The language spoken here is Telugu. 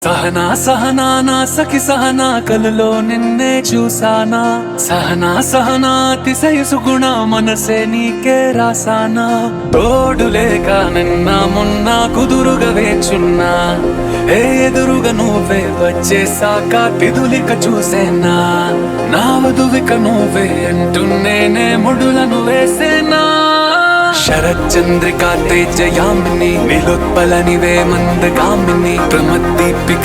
సహనా సహనా నా సఖి సహనా కలలో నిన్నే చూసానా సహనా సహనా అతిశయసు గుణ మనసే నీకే రాసానా తోడు లేక నిన్న మొన్న కుదురుగా వేచున్నా ఏ ఎదురుగా నువ్వే వచ్చేసాక తిదులిక చూసేనా నా వధువిక నువ్వే అంటున్నేనే ముడులను వేసేనా శరచంద్రికా తేజయామిని నిలుత్పల నివే మందగామిని ప్రమద్దీపిక